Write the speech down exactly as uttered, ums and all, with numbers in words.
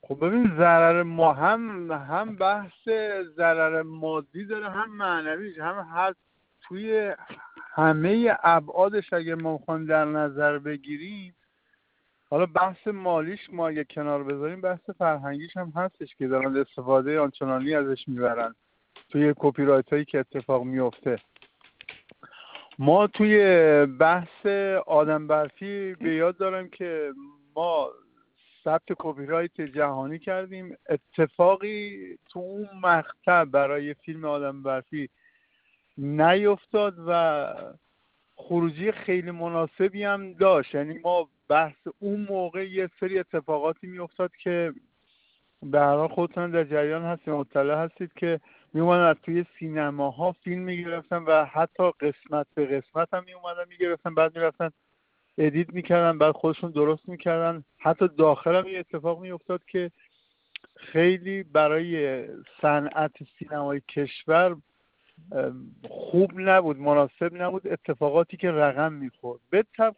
خب ببین ضرر ما هم هم بحث ضرر مادی داره، هم معنوی، هم هر توی همه ابعادش اگه ما بخوایم در نظر بگیریم. حالا بحث مالیش ما اگه کنار بذاریم، بحث فرهنگیش هم هستش که دارن استفاده آنچنانی ازش میبرن توی کپی رایت هایی که اتفاق میفته. ما توی بحث آدم برفی به یاد دارم که ما ثبت کپی رایت جهانی کردیم، اتفاقی تو اون مقطع برای فیلم آدم برفی نیفتاد و خروجی خیلی مناسبی هم داشت. یعنی ما بحث اون موقع یه سری اتفاقاتی میافتاد که به هر حال خودتون در جریان هستید، مطلع هستید که میومدن از توی سینماها فیلم میگرفتن و حتی قسمت به قسمت هم میومدن میگرفتن، بعد میرفتن ادیت میکردن، بعد خودشون درست میکردن. حتی داخل هم یه اتفاق میافتاد که خیلی برای صنعت سینمای کشور خوب نبود، مناسب نبود، اتفاقاتی که رقم میخورد. به